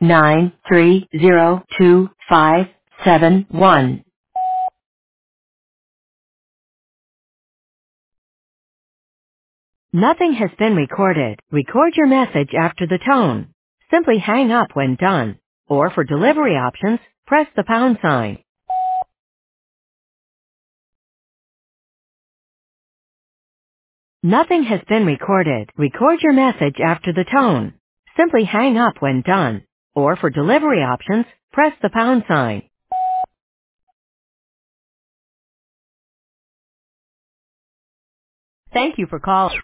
9302571. Nothing has been recorded. Record your message after the tone. Simply hang up when done. Or for delivery options, press the pound sign. Nothing has been recorded. Record your message after the tone. Simply hang up when done. Or for delivery options, press the pound sign. Thank you for calling.